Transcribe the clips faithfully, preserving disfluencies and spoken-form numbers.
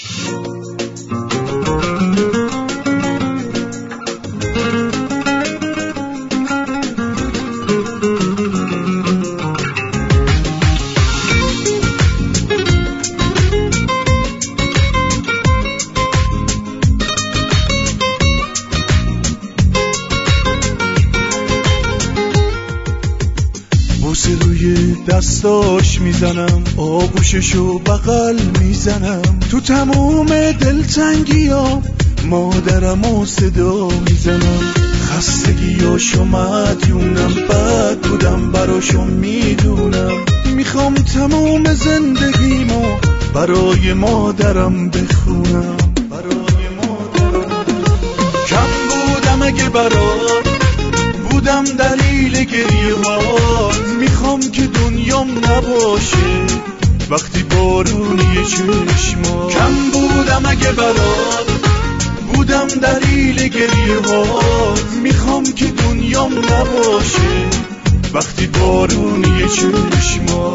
بوسه روی دستاش میزنم، آغوششو بغل میزنم، تو تموم دلتنگیام مادرمو صدا میزنم. خستگیاشو مدیونم، بد بودم براشو میدونم، میخوام تموم زندگیمو برای مادرم بخونم، برای مادرم. کم بودم اگه برات بودم دلیل گریه هات، میخوام که دنیام نباشه وقتی بارونی چشما. کم بودم اگه برات بودم دلیل گریه هات، میخوام که دنیام نباشه وقتی بارونی چشما.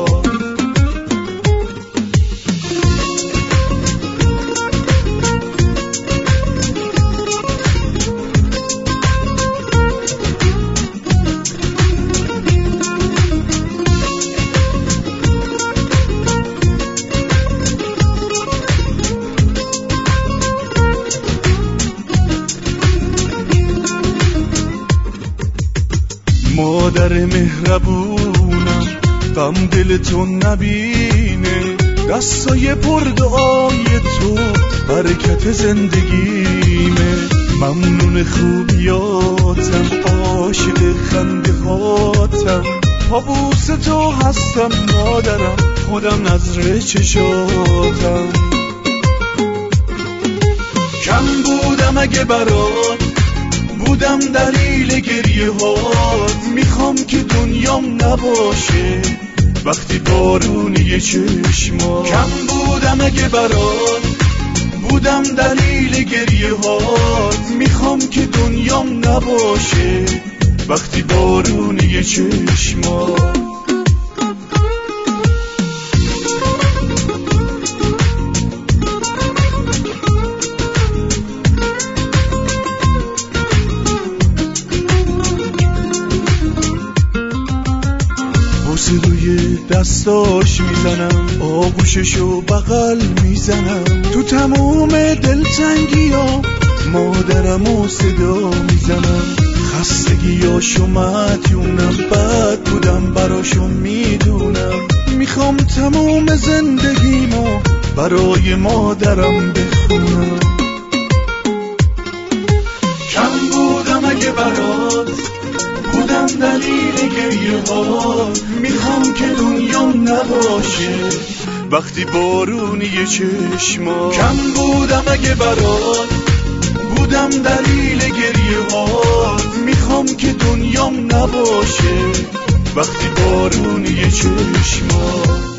مادر مهربونم غم دلتو نبینه، دستای پر دعای تو برکت زندگیمه. ممنون خوبیاتم، عاشق خنده هاتم، پابوس تو هستم مادرم، خودم نظر چشاتم. کم بودم اگه برات بودم دلیل گریه هات، میخوام که دنیام نباشه وقتی بارونی چشما. کم بودم اگه برات بودم دلیل گریه هات، میخوام که دنیام نباشه وقتی بارونی چشما. بوسه روی دستاش میزنم، آغوششو بغل میزنم، تو تموم دلتنگیام مادرمو صدا میزنم. خستگیاشو مدیونم، بد بودم براشو میدونم، میخوام تموم زندگیمو برای مادرم بخونم. کم بودم اگه برات بودم دلیل گریه هات، میخوام که دنیام نباشه وقتی بارونی چشما. کم بودم اگه برات بودم دلیل گریه هات، میخوام که دنیام نباشه وقتی بارونی چشما.